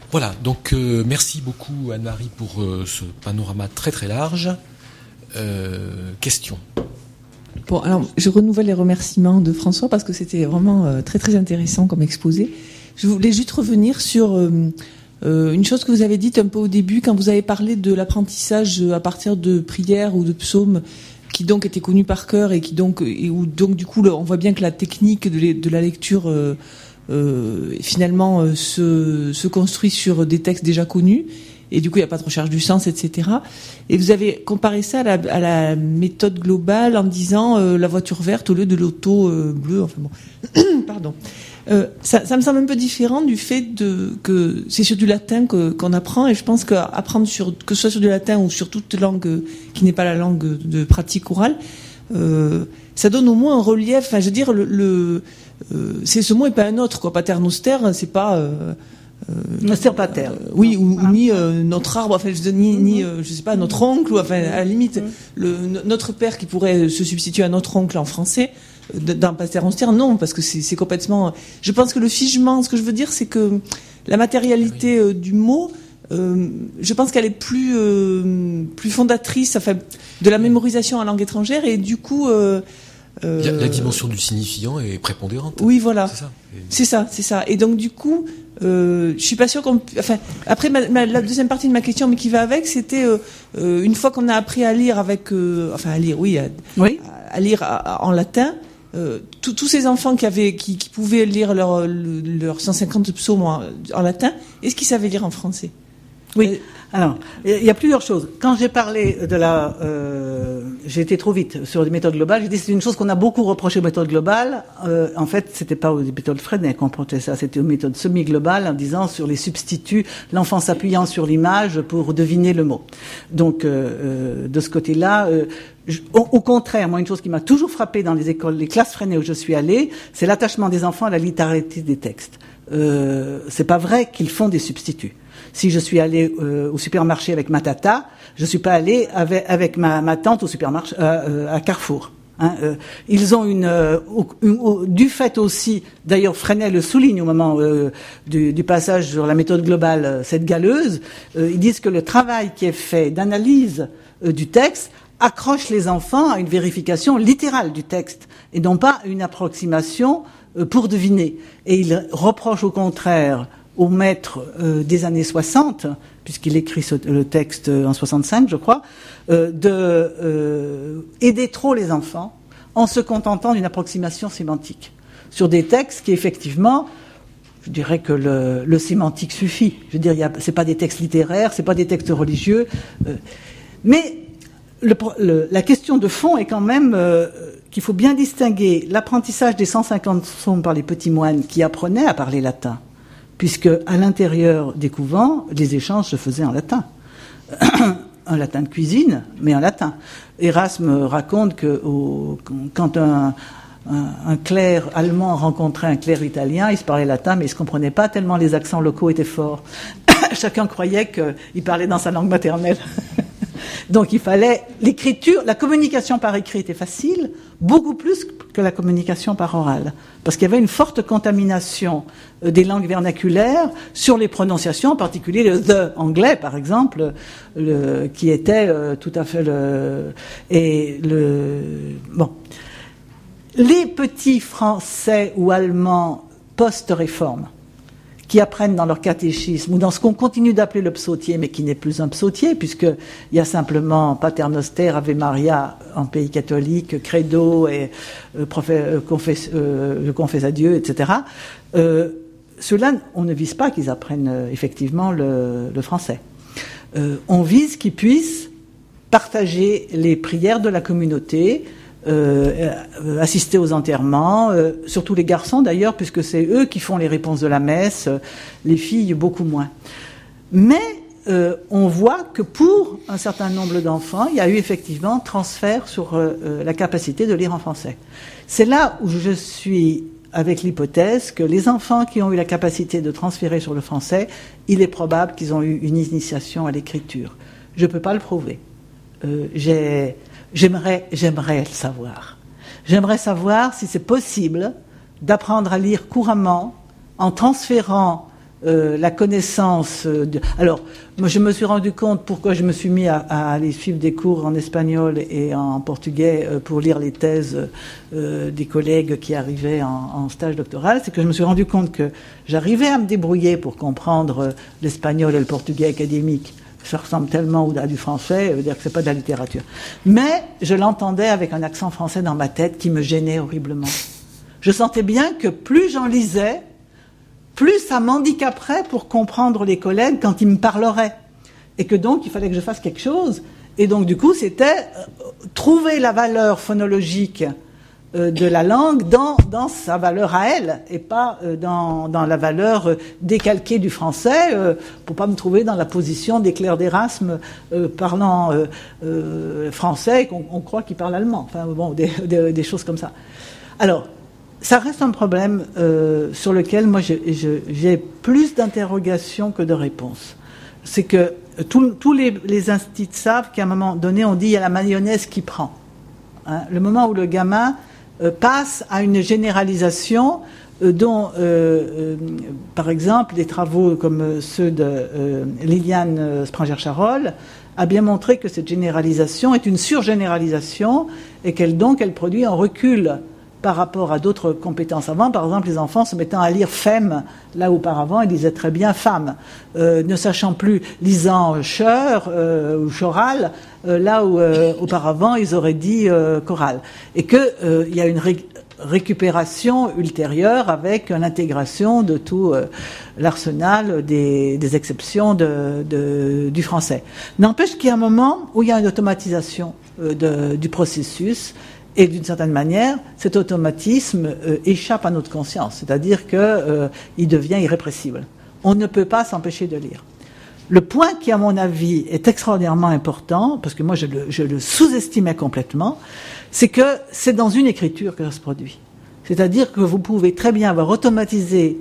Voilà, donc merci beaucoup Anne-Marie pour ce panorama très très large. Question. Bon, alors je renouvelle les remerciements de François parce que c'était vraiment très très intéressant comme exposé. Je voulais juste revenir sur une chose que vous avez dite un peu au début quand vous avez parlé de l'apprentissage à partir de prières ou de psaumes qui donc étaient connus par cœur et où du coup on voit bien que la technique de la lecture finalement se construit sur des textes déjà connus et du coup il n'y a pas de recherche du sens, etc. Et vous avez comparé ça à la méthode globale en disant la voiture verte au lieu de l'auto bleue. Enfin bon, pardon. Ça me semble un peu différent du fait que c'est sur du latin qu'on apprend, et je pense qu'apprendre que ce soit sur du latin ou sur toute langue qui n'est pas la langue de pratique orale, ça donne au moins un relief. Enfin, je veux dire, c'est ce mot et pas un autre, quoi. Paternoster, c'est pas Noster pater. Oui, ou ni notre arbre, enfin je sais pas, notre oncle, ou enfin à la limite notre père qui pourrait se substituer à notre oncle en français. Dans Paternoster, non, parce que c'est complètement. Je pense que le figement, ce que je veux dire, c'est que la matérialité du mot, je pense qu'elle est plus fondatrice, enfin, de la mémorisation en langue étrangère, et du coup. La dimension du signifiant est prépondérante. Oui, voilà. C'est ça. C'est ça. Et donc du coup, je suis pas sûre qu'on. Enfin, après la deuxième partie de ma question, mais qui va avec, c'était une fois qu'on a appris à lire avec, à lire, à lire en latin. Tous ces enfants qui pouvaient lire leurs 150 psaumes en latin, est-ce qu'ils savaient lire en français? Oui. Alors, il y a plusieurs choses. Quand j'ai parlé de j'ai été trop vite sur les méthodes globales. J'ai dit c'est une chose qu'on a beaucoup reproché aux méthodes globales. En fait, c'était pas aux méthodes Freinet qu'on reprochait ça, c'était aux méthodes semi-globales, en disant sur les substituts, l'enfant s'appuyant sur l'image pour deviner le mot. Donc, de ce côté-là, au contraire, moi, une chose qui m'a toujours frappée dans les classes Freinet où je suis allée, c'est l'attachement des enfants à la littéralité des textes. C'est pas vrai qu'ils font des substituts. Si je suis allée au supermarché avec ma tata, je suis pas allée avec ma tante au supermarché à Carrefour. Ils ont du fait aussi, d'ailleurs Freinet le souligne au moment du passage sur la méthode globale, cette galeuse, ils disent que le travail qui est fait d'analyse du texte accroche les enfants à une vérification littérale du texte et non pas à une approximation pour deviner. Et ils reprochent au contraire au maître des années 60, puisqu'il écrit le texte en 65, je crois, aider trop les enfants en se contentant d'une approximation sémantique sur des textes qui, effectivement, je dirais que le sémantique suffit. Je veux dire, c'est pas des textes littéraires, c'est pas des textes religieux, mais la question de fond est quand même qu'il faut bien distinguer l'apprentissage des 150 psaumes par les petits moines qui apprenaient à parler latin, puisque à l'intérieur des couvents, les échanges se faisaient en latin. Un latin de cuisine, mais en latin. Erasme raconte que quand un clerc allemand rencontrait un clerc italien, ils se parlaient latin, mais ils ne se comprenaient pas tellement les accents locaux étaient forts. Chacun croyait qu'il parlait dans sa langue maternelle. Donc il fallait l'écriture, la communication par écrit était facile, beaucoup plus que la communication par orale, parce qu'il y avait une forte contamination des langues vernaculaires sur les prononciations, en particulier le the anglais par exemple, qui était tout à fait les petits français ou allemands post-réforme qui apprennent dans leur catéchisme ou dans ce qu'on continue d'appeler le psautier, mais qui n'est plus un psautier, puisqu'il y a simplement Paternoster, Ave Maria en pays catholique, Credo et je confesse à Dieu, etc. Ceux-là, on ne vise pas qu'ils apprennent effectivement le français. On vise qu'ils puissent partager les prières de la communauté, assister aux enterrements, surtout les garçons d'ailleurs, puisque c'est eux qui font les réponses de la messe, les filles beaucoup moins. Mais on voit que pour un certain nombre d'enfants, il y a eu effectivement transfert sur la capacité de lire en français. C'est là où je suis avec l'hypothèse que les enfants qui ont eu la capacité de transférer sur le français, il est probable qu'ils ont eu une initiation à l'écriture. Je ne peux pas le prouver. J'aimerais le savoir. J'aimerais savoir si c'est possible d'apprendre à lire couramment en transférant la connaissance. Alors, moi, je me suis rendu compte pourquoi je me suis mis à aller suivre des cours en espagnol et en portugais pour lire les thèses des collègues qui arrivaient en stage doctoral. C'est que je me suis rendu compte que j'arrivais à me débrouiller pour comprendre l'espagnol et le portugais académique. Ça ressemble tellement à du français, dire que c'est pas de la littérature. Mais je l'entendais avec un accent français dans ma tête qui me gênait horriblement. Je sentais bien que plus j'en lisais, plus ça m'handicaperait pour comprendre les collègues quand ils me parleraient. Et que donc, il fallait que je fasse quelque chose. Et donc, du coup, c'était trouver la valeur phonologique de la langue dans sa valeur à elle, et pas dans la valeur décalquée du français, pour pas me trouver dans la position des clercs d'Erasme parlant français, qu'on croit qu'ils parlent allemand. Enfin, bon, des choses comme ça. Alors, ça reste un problème sur lequel moi j'ai plus d'interrogations que de réponses. C'est que tous les instituts savent qu'à un moment donné on dit il y a la mayonnaise qui prend. Hein, le moment où le gamin passe à une généralisation dont, par exemple, des travaux comme ceux de Liliane Spranger-Charol a bien montré que cette généralisation est une surgénéralisation et qu'elle produit un recul par rapport à d'autres compétences avant. Par exemple, les enfants se mettant à lire femme, là où auparavant ils lisaient très bien femme, ne sachant plus lisant chœur ou choral, là où auparavant ils auraient dit choral. Et que il y a une récupération ultérieure avec l'intégration de tout l'arsenal des exceptions du français. N'empêche qu'il y a un moment où il y a une automatisation du processus. Et d'une certaine manière, cet automatisme échappe à notre conscience, c'est-à-dire qu'il devient irrépressible. On ne peut pas s'empêcher de lire. Le point qui, à mon avis, est extraordinairement important, parce que moi je le sous-estimais complètement, c'est que c'est dans une écriture que ça se produit. C'est-à-dire que vous pouvez très bien avoir automatisé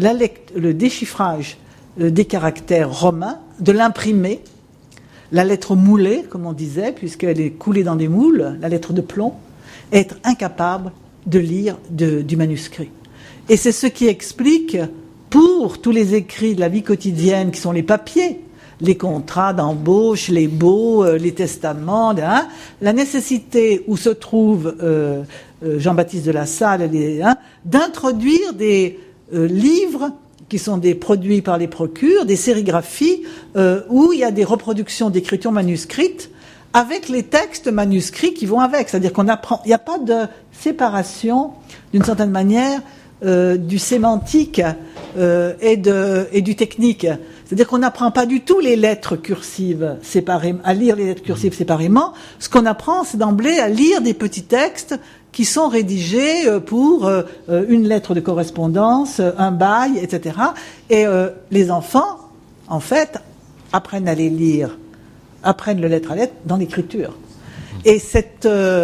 le déchiffrage des caractères romains, de l'imprimer, la lettre moulée, comme on disait, puisqu'elle est coulée dans des moules, la lettre de plomb, être incapable de lire du manuscrit. Et c'est ce qui explique, pour tous les écrits de la vie quotidienne, qui sont les papiers, les contrats d'embauche, les baux, les testaments, la nécessité où se trouve Jean-Baptiste de La Salle, d'introduire des livres qui sont des produits par les procures, des sérigraphies, où il y a des reproductions d'écritures manuscrites, avec les textes manuscrits qui vont avec. C'est-à-dire qu'on apprend, il n'y a pas de séparation, d'une certaine manière, du sémantique et du technique. C'est-à-dire qu'on n'apprend pas du tout les lettres cursives séparément, à lire les lettres cursives séparément. Ce qu'on apprend, c'est d'emblée à lire des petits textes qui sont rédigés pour une lettre de correspondance, un bail, etc. Et les enfants, en fait, apprennent à les lire, apprennent le lettre à lettre dans l'écriture. Et cet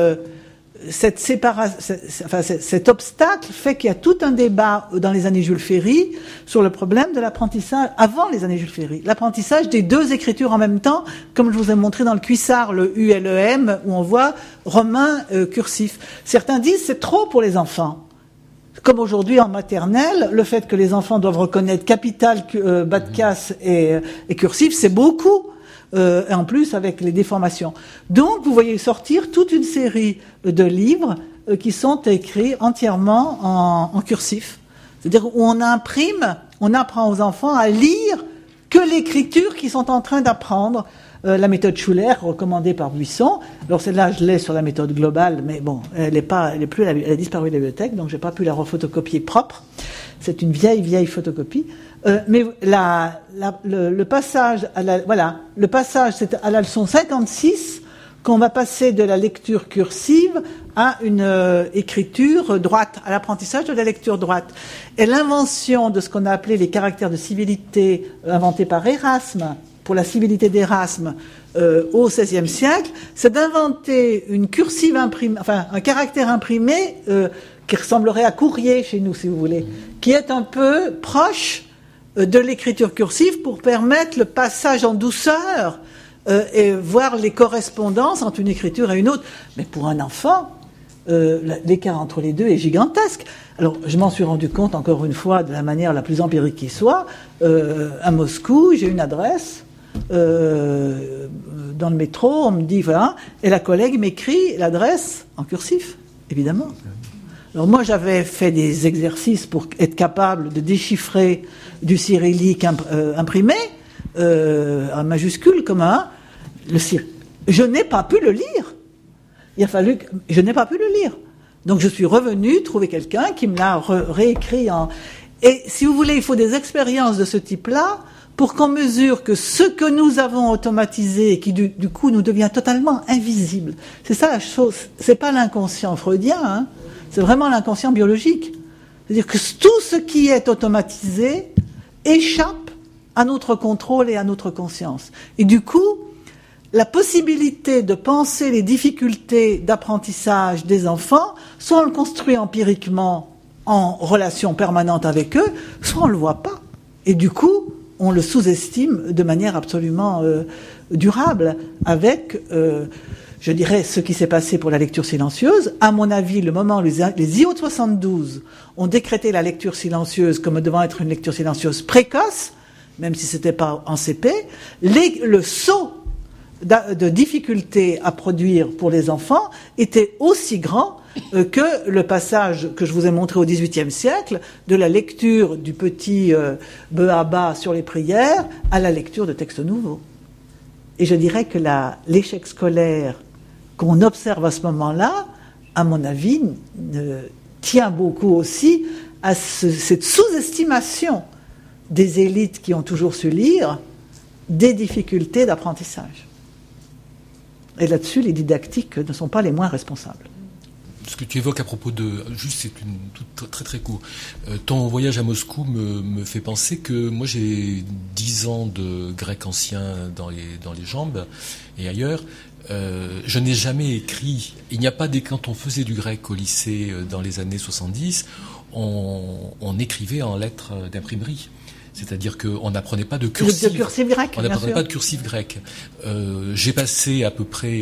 obstacle fait qu'il y a tout un débat dans les années Jules Ferry sur le problème de l'apprentissage, avant les années Jules Ferry, l'apprentissage des deux écritures en même temps, comme je vous ai montré dans le Cuissard, le U et le M, où on voit romain cursif. Certains disent c'est trop pour les enfants. Comme aujourd'hui en maternelle, le fait que les enfants doivent reconnaître capital, bas de casse et cursif, c'est beaucoup. Et en plus avec les déformations. Donc vous voyez sortir toute une série de livres qui sont écrits entièrement en cursif. C'est-à-dire où on apprend aux enfants à lire que l'écriture qu'ils sont en train d'apprendre. La méthode Schuller, recommandée par Buisson. Alors celle-là, je l'ai sur la méthode globale, mais bon, elle a disparu de la bibliothèque, donc j'ai pas pu la refotocopier propre. C'est une vieille photocopie. Mais le passage c'est à la leçon 56 qu'on va passer de la lecture cursive à une écriture droite, à l'apprentissage de la lecture droite. Et l'invention de ce qu'on a appelé les caractères de civilité inventés par Erasme, pour la civilité d'Erasme au XVIe siècle, c'est d'inventer une cursive imprimée, enfin un caractère imprimé qui ressemblerait à courrier chez nous, si vous voulez, qui est un peu proche de l'écriture cursive pour permettre le passage en douceur et voir les correspondances entre une écriture et une autre. Mais pour un enfant, l'écart entre les deux est gigantesque. Alors, je m'en suis rendu compte, encore une fois, de la manière la plus empirique qui soit. À Moscou, j'ai une adresse dans le métro, on me dit, voilà, et la collègue m'écrit l'adresse en cursif, évidemment. Alors moi, j'avais fait des exercices pour être capable de déchiffrer du cyrillique imprimé, en majuscule comme un... Je n'ai pas pu le lire. Il a fallu que... Je n'ai pas pu le lire. Donc je suis revenue trouver quelqu'un qui me l'a réécrit en... Et si vous voulez, il faut des expériences de ce type-là pour qu'on mesure que ce que nous avons automatisé et qui du coup nous devient totalement invisible. C'est ça la chose. C'est pas l'inconscient freudien, hein. C'est vraiment l'inconscient biologique. C'est-à-dire que tout ce qui est automatisé échappe à notre contrôle et à notre conscience. Et du coup, la possibilité de penser les difficultés d'apprentissage des enfants, soit on le construit empiriquement en relation permanente avec eux, soit on ne le voit pas. Et du coup, on le sous-estime de manière absolument durable avec, je dirais, ce qui s'est passé pour la lecture silencieuse. À mon avis, le moment où les IO de 72 ont décrété la lecture silencieuse comme devant être une lecture silencieuse précoce, même si c'était pas en CP, le saut de difficulté à produire pour les enfants était aussi grand que le passage que je vous ai montré au XVIIIe siècle de la lecture du petit Béaba sur les prières à la lecture de textes nouveaux. Et je dirais que l'échec scolaire qu'on observe à ce moment-là, à mon avis, tient beaucoup aussi à cette sous-estimation des élites qui ont toujours su lire des difficultés d'apprentissage. Et là-dessus, les didactiques ne sont pas les moins responsables. Ce que tu évoques à propos de... Juste, c'est tout très très court. Ton voyage à Moscou me fait penser que moi j'ai 10 ans de grec ancien dans les jambes et ailleurs. Je n'ai jamais écrit... Il n'y a pas quand on faisait du grec au lycée dans les années 70, on écrivait en lettres d'imprimerie. C'est-à-dire qu'on n'apprenait pas de cursif. De cursif grec, on n'apprenait pas de cursif grec. J'ai passé à peu près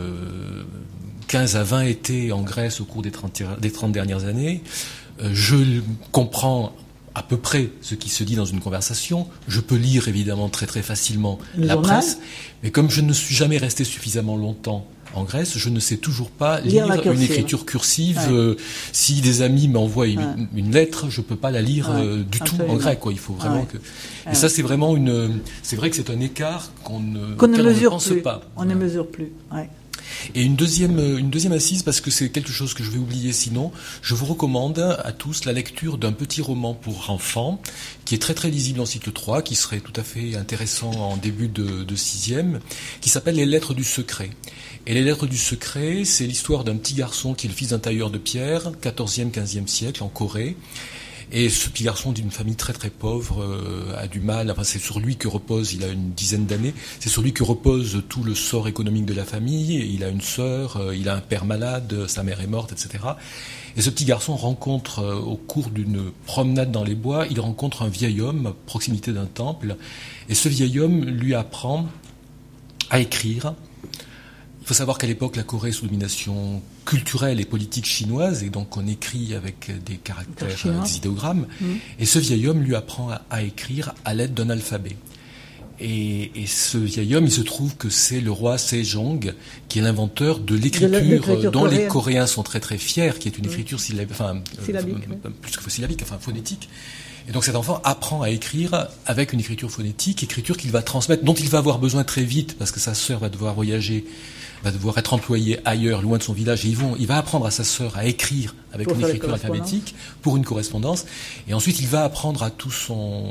15 à 20 étés en Grèce au cours des 30 dernières années. Je comprends à peu près ce qui se dit dans une conversation. Je peux lire évidemment très très facilement la presse. Mais comme je ne suis jamais resté suffisamment longtemps en Grèce, je ne sais toujours pas lire une écriture cursive. Ouais. Si des amis m'envoient une lettre, je peux pas la lire du tout en grec, quoi. Il faut vraiment que... Et ça, c'est vraiment c'est vrai que c'est un écart qu'on ne pense pas. On ne mesure plus. Ouais. Et une deuxième assise, parce que c'est quelque chose que je vais oublier sinon, je vous recommande à tous la lecture d'un petit roman pour enfants, qui est très très lisible en cycle 3, qui serait tout à fait intéressant en début de 6e, qui s'appelle Les Lettres du Secret. Et Les Lettres du Secret, c'est l'histoire d'un petit garçon qui est le fils d'un tailleur de pierre, 14e, 15e siècle, en Corée. Et ce petit garçon d'une famille très très pauvre a du mal, enfin c'est sur lui que repose, il a une dizaine d'années, c'est sur lui que repose tout le sort économique de la famille. Il a une sœur, il a un père malade, sa mère est morte, etc. Et ce petit garçon rencontre, au cours d'une promenade dans les bois, il rencontre un vieil homme à proximité d'un temple. Et ce vieil homme lui apprend à écrire. Il faut savoir qu'à l'époque, la Corée est sous domination culturelle et politique chinoise, et donc on écrit avec des caractères, des idéogrammes. Et ce vieil homme lui apprend à écrire à l'aide d'un alphabet. Et ce vieil homme, il se trouve que c'est le roi Sejong, qui est l'inventeur de l'écriture dont les Coréens sont très très fiers, qui est une écriture syllabique, plus que syllabique, phonétique. Et donc cet enfant apprend à écrire avec une écriture phonétique, écriture qu'il va transmettre, dont il va avoir besoin très vite, parce que sa sœur va devoir voyager, va devoir être employée ailleurs, loin de son village, et il va apprendre à sa sœur à écrire avec une écriture alphabétique pour une correspondance, et ensuite il va apprendre à tout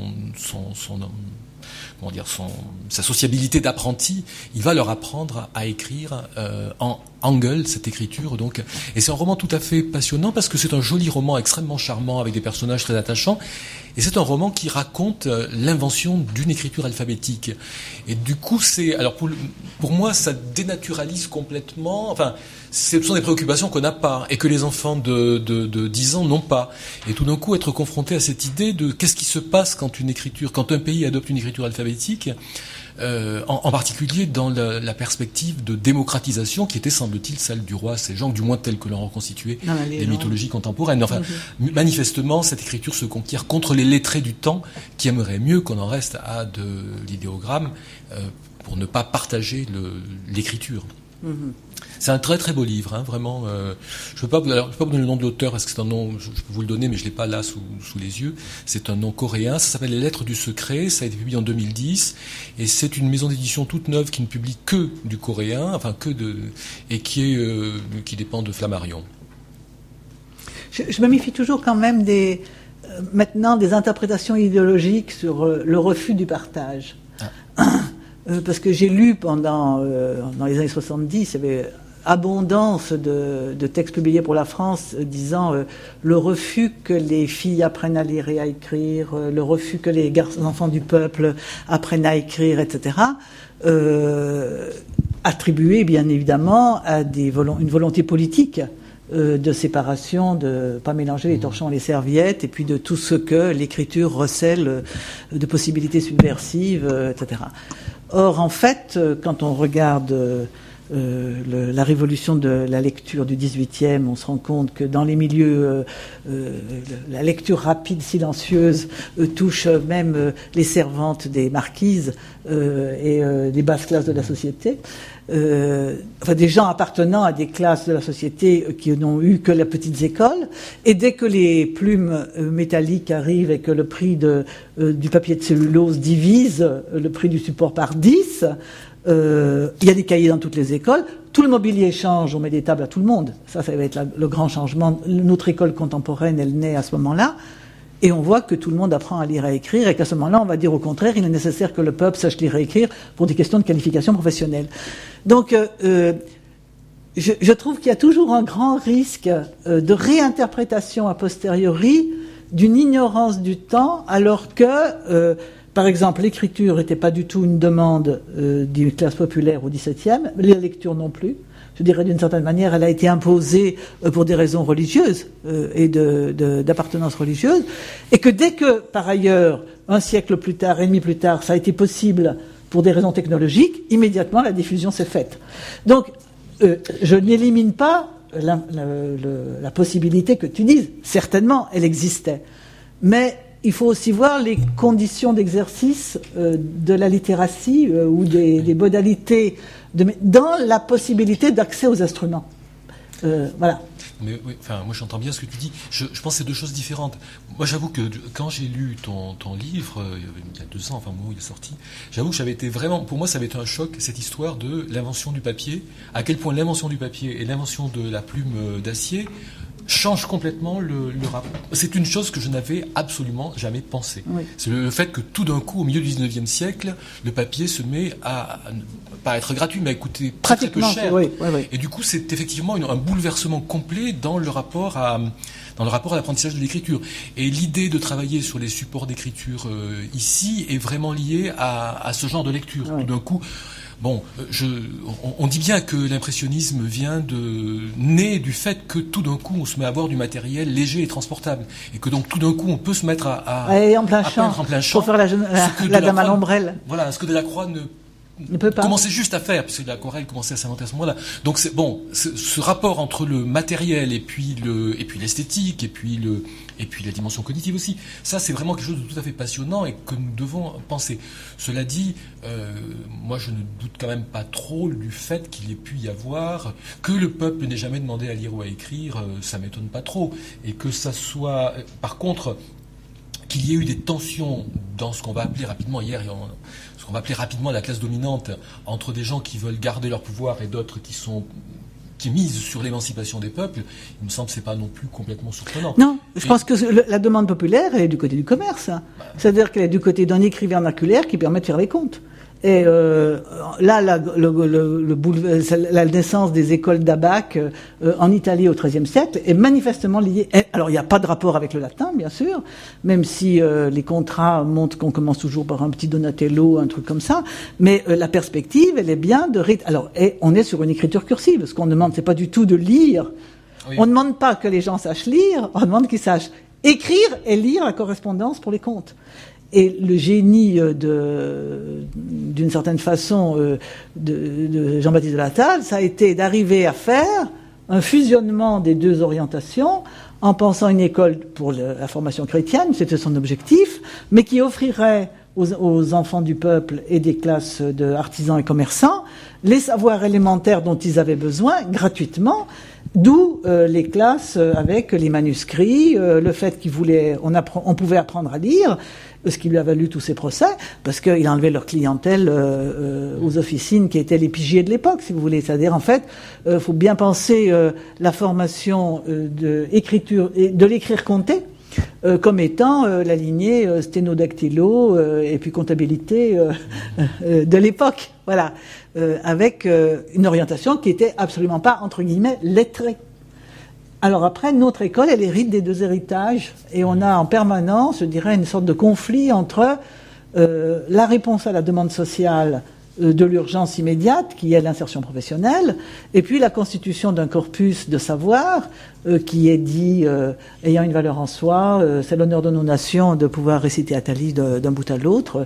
sa sociabilité d'apprenti, il va leur apprendre à écrire en Hangul, cette écriture. Donc, et c'est un roman tout à fait passionnant parce que c'est un joli roman extrêmement charmant avec des personnages très attachants. Et c'est un roman qui raconte l'invention d'une écriture alphabétique. Et du coup, alors pour moi, ça dénaturalise complètement. Enfin, ce sont des préoccupations qu'on n'a pas et que les enfants de 10 ans n'ont pas. Et tout d'un coup, être confronté à cette idée de qu'est-ce qui se passe quand un pays adopte une écriture alphabétique, en particulier dans la perspective de démocratisation qui était, semble-t-il, celle du roi Sejong, du moins telle que l'ont reconstituée les mythologies contemporaines. Enfin, manifestement, cette écriture se conquiert contre les lettrés du temps qui aimeraient mieux qu'on en reste à de l'idéogramme pour ne pas partager l'écriture. C'est un très très beau livre, hein, vraiment. Je peux pas vous donner le nom de l'auteur parce que c'est un nom, je peux vous le donner, mais je l'ai pas là sous les yeux. C'est un nom coréen. Ça s'appelle Les Lettres du Secret. Ça a été publié en 2010 et c'est une maison d'édition toute neuve qui ne publie que du coréen, enfin et qui dépend de Flammarion. Je me méfie toujours quand même maintenant des interprétations idéologiques sur le refus du partage. Parce que j'ai lu dans les années 70, il y avait abondance de textes publiés pour la France disant le refus que les filles apprennent à lire et à écrire, le refus que les enfants du peuple apprennent à écrire, etc. Attribué bien évidemment à une volonté politique de séparation, de pas mélanger les torchons et les serviettes, et puis de tout ce que l'écriture recèle de possibilités subversives, etc. Or, en fait, quand on regarde la révolution de la lecture du XVIIIe, on se rend compte que dans les milieux, la lecture rapide, silencieuse, touche même les servantes des marquises et des basses classes de la société. Enfin, des gens appartenant à des classes de la société qui n'ont eu que les petites écoles, et dès que les plumes métalliques arrivent et que le prix du papier de cellulose divise le prix du support par 10, il y a des cahiers dans toutes les écoles, tout le mobilier change, on met des tables à tout le monde. Ça va être le grand changement. Notre école contemporaine, elle naît à ce moment-là. Et on voit que tout le monde apprend à lire et à écrire, et qu'à ce moment-là, on va dire au contraire, il est nécessaire que le peuple sache lire et écrire pour des questions de qualification professionnelle. Donc, je trouve qu'il y a toujours un grand risque de réinterprétation a posteriori d'une ignorance du temps, alors que, par exemple, l'écriture n'était pas du tout une demande d'une classe populaire au XVIIe, la lecture non plus. Je dirais d'une certaine manière, elle a été imposée pour des raisons religieuses et d'appartenance religieuse, et que dès que, par ailleurs, un siècle plus tard, et demi plus tard, ça a été possible pour des raisons technologiques, immédiatement la diffusion s'est faite. Donc, je n'élimine pas la possibilité que tu dises, certainement, elle existait, mais il faut aussi voir les conditions d'exercice de la littératie ou des modalités dans la possibilité d'accès aux instruments. Voilà. Mais oui, enfin, moi j'entends bien ce que tu dis. Je pense que c'est deux choses différentes. Moi j'avoue que quand j'ai lu ton livre, il y a 2 ans, enfin au moment où il est sorti, j'avoue que j'avais été vraiment, pour moi ça avait été un choc, cette histoire de l'invention du papier, à quel point l'invention du papier et l'invention de la plume d'acier change complètement le rapport. C'est une chose que je n'avais absolument jamais pensé. Oui. C'est le fait que tout d'un coup, au milieu du 19e siècle, le papier se met à pas être gratuit, mais à coûter très peu cher. Oui. Et du coup, c'est effectivement un bouleversement complet dans le rapport à l'apprentissage de l'écriture. Et l'idée de travailler sur les supports d'écriture ici est vraiment liée à ce genre de lecture. Oui. Tout d'un coup, bon, on dit bien que l'impressionnisme vient naît du fait que tout d'un coup on se met à avoir du matériel léger et transportable, et que donc tout d'un coup on peut se mettre à peindre en plein champ pour faire la dame à l'ombrelle. Voilà, ce que Delacroix ne peut pas. Commençait juste à faire, puisque l'aquarelle commençait à s'inventer à ce moment-là. Donc ce rapport entre le matériel et puis l'esthétique et puis la dimension cognitive aussi. Ça, c'est vraiment quelque chose de tout à fait passionnant et que nous devons penser. Cela dit, moi je ne doute quand même pas trop du fait qu'il ait pu y avoir, que le peuple n'ait jamais demandé à lire ou à écrire, ça m'étonne pas trop. Et que ça soit, par contre, qu'il y ait eu des tensions dans ce qu'on va appeler rapidement on va appeler rapidement la classe dominante, entre des gens qui veulent garder leur pouvoir et d'autres qui misent sur l'émancipation des peuples, il me semble que c'est pas non plus complètement surprenant. Non, je pense que la demande populaire, elle est du côté du commerce. C'est-à-dire qu'elle est du côté d'un écrit vernaculaire qui permet de faire les comptes. Et là, la naissance des écoles d'abac en Italie au XIIIe siècle est manifestement liée. Alors, il n'y a pas de rapport avec le latin, bien sûr, même si les contrats montrent qu'on commence toujours par un petit Donatello, un truc comme ça. Mais la perspective, elle est bien de. Alors, on est sur une écriture cursive. Ce qu'on demande, c'est pas du tout de lire. Oui. On ne demande pas que les gens sachent lire. On demande qu'ils sachent écrire et lire la correspondance pour les comptes. Et le génie d'une certaine façon de Jean-Baptiste de Latale, ça a été d'arriver à faire un fusionnement des deux orientations en pensant une école pour la formation chrétienne, c'était son objectif, mais qui offrirait aux enfants du peuple et des classes d'artisans et commerçants les savoirs élémentaires dont ils avaient besoin gratuitement, d'où les classes avec les manuscrits, le fait on pouvait apprendre à lire, ce qui lui a valu tous ses procès, parce qu'il enlevait leur clientèle aux officines qui étaient les pigiers de l'époque, si vous voulez. C'est-à-dire, en fait, faut bien penser la formation de l'écrire compté comme étant la lignée sténodactylo et puis comptabilité de l'époque, voilà, avec une orientation qui était absolument pas, entre guillemets, lettrée. Alors après, notre école, elle hérite des deux héritages, et on a en permanence, je dirais, une sorte de conflit entre la réponse à la demande sociale de l'urgence immédiate, qui est l'insertion professionnelle, et puis la constitution d'un corpus de savoir qui est dit ayant une valeur en soi, c'est l'honneur de nos nations de pouvoir réciter Athalie d'un bout à l'autre.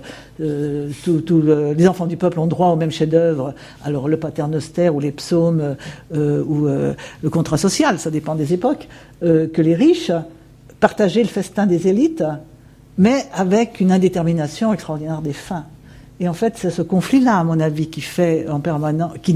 Les enfants du peuple ont droit au même chef-d'œuvre, alors le paternoster ou les psaumes ou le contrat social, ça dépend des époques, que les riches partageaient le festin des élites, mais avec une indétermination extraordinaire des fins. Et en fait, c'est ce conflit-là, à mon avis, qui fait en permanence, qui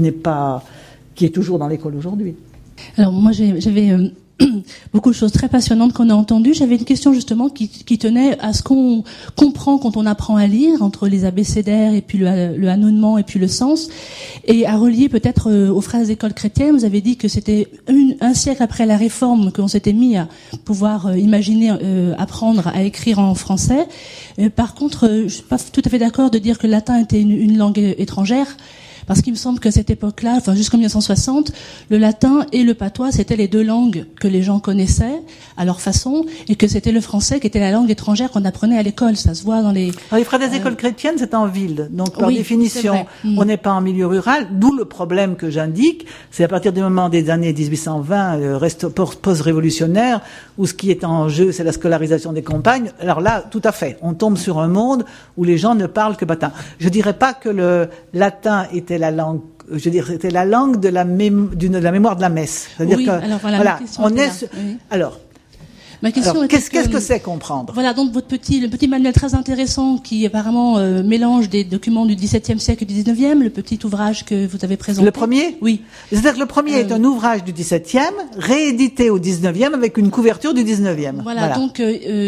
est toujours dans l'école aujourd'hui. Alors moi, j'avais beaucoup de choses très passionnantes qu'on a entendues. J'avais une question justement qui tenait à ce qu'on comprend quand on apprend à lire, entre les abécédaires et puis le annonnement et puis le sens, et à relier peut-être aux phrases d'école chrétienne. Vous avez dit que c'était un siècle après la Réforme qu'on s'était mis à pouvoir imaginer apprendre à écrire en français. Par contre, je suis pas tout à fait d'accord de dire que le latin était une langue étrangère. Parce qu'il me semble qu'à cette époque-là, enfin jusqu'en 1960, le latin et le patois, c'était les deux langues que les gens connaissaient à leur façon, et que c'était le français qui était la langue étrangère qu'on apprenait à l'école. Ça se voit dans les... Alors, les frères des écoles chrétiennes, c'est en ville. Donc, par définition, on n'est pas en milieu rural. D'où le problème que j'indique. C'est à partir du moment des années 1820, post-révolutionnaire, où ce qui est en jeu, c'est la scolarisation des campagnes. Alors là, tout à fait. On tombe sur un monde où les gens ne parlent que latin. Je dirais pas que le latin était la langue, c'était la langue de la mémoire de la messe. C'est-à-dire que, alors voilà, on est, alors, ma question était qu'est-ce que c'est comprendre? Voilà, donc le petit manuel très intéressant qui apparemment mélange des documents du XVIIe siècle et du XIXe, le petit ouvrage que vous avez présenté. Le premier? Oui. C'est-à-dire que le premier est un ouvrage du XVIIe, réédité au XIXe avec une couverture du XIXe. Voilà. Donc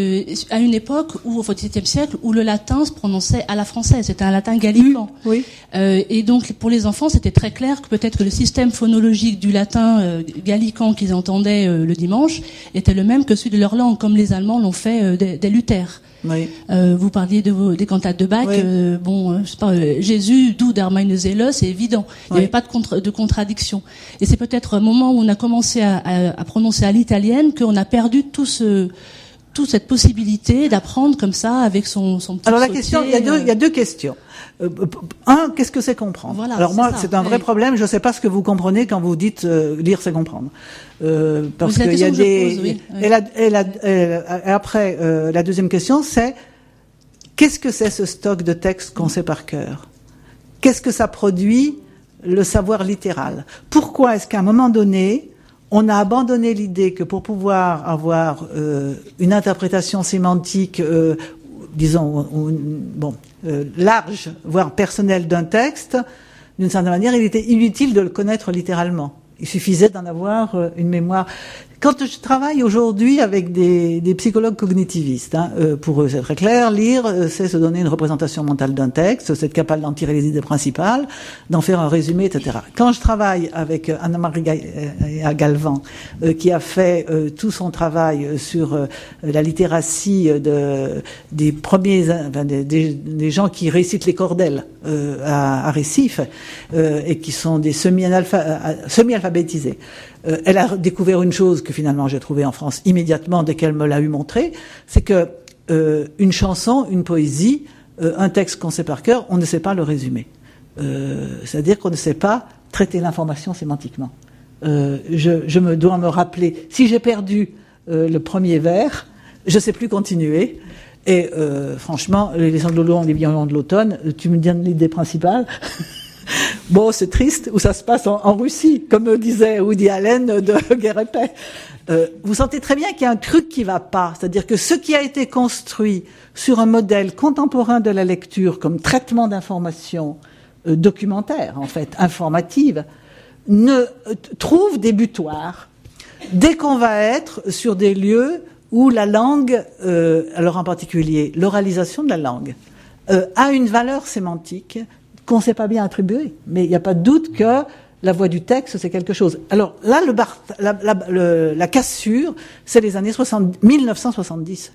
à une époque où, au XVIIe siècle, où le latin se prononçait à la française, c'était un latin gallican. Oui. Et donc pour les enfants, c'était très clair que peut-être que le système phonologique du latin gallican qu'ils entendaient le dimanche était le même que celui de leur langue, comme les Allemands l'ont fait dès Luther. Oui. Vous parliez des cantates de Bach. Oui. Je sais pas, Jésus, du der meine Seele, c'est évident. Il n'y avait pas de contradiction. Et c'est peut-être un moment où on a commencé à prononcer à l'italienne qu'on a perdu toute cette possibilité d'apprendre comme ça avec son petit Alors la sautier, question, il y a deux questions. Un, qu'est-ce que c'est comprendre? Voilà, alors moi, c'est un vrai oui. problème. Je ne sais pas ce que vous comprenez quand vous dites lire, c'est comprendre. Parce C'est la qu'il y a question que des. je pose, oui. Et après, la deuxième question, c'est qu'est-ce que c'est ce stock de textes qu'on sait par cœur? Qu'est-ce que ça produit, le savoir littéral? Pourquoi est-ce qu'à un moment donné, on a abandonné l'idée que pour pouvoir avoir une interprétation sémantique, disons, large, voire personnelle d'un texte, d'une certaine manière, il était inutile de le connaître littéralement. Il suffisait d'en avoir une mémoire. Quand je travaille aujourd'hui avec des psychologues cognitivistes, pour eux c'est très clair, lire c'est se donner une représentation mentale d'un texte, c'est être capable d'en tirer les idées principales, d'en faire un résumé, etc. Quand je travaille avec Anna-Marie Galvan, qui a fait tout son travail sur la littératie des premiers, des gens qui récitent les cordelles à Récif, et qui sont des semi-alphabétisés, elle a découvert une chose que finalement j'ai trouvée en France immédiatement dès qu'elle me l'a eu montré, c'est que une chanson, une poésie, un texte qu'on sait par cœur, on ne sait pas le résumer. C'est-à-dire qu'on ne sait pas traiter l'information sémantiquement. Je dois me rappeler, si j'ai perdu le premier vers, je ne sais plus continuer. Et franchement, les Anglo-Lohans, les Bienvenants de l'automne, tu me donnes l'idée principale. Bon, c'est triste, où ça se passe en Russie, comme disait Woody Allen de Guerre et Paix. Vous sentez très bien qu'il y a un truc qui va pas. C'est-à-dire que ce qui a été construit sur un modèle contemporain de la lecture comme traitement d'information documentaire, en fait, informative, ne trouve des butoirs dès qu'on va être sur des lieux où la langue, alors en particulier l'oralisation de la langue, a une valeur sémantique qu'on ne sait pas bien attribuer. Mais il n'y a pas de doute que la voix du texte, c'est quelque chose. Alors là, la cassure, c'est les années 1970.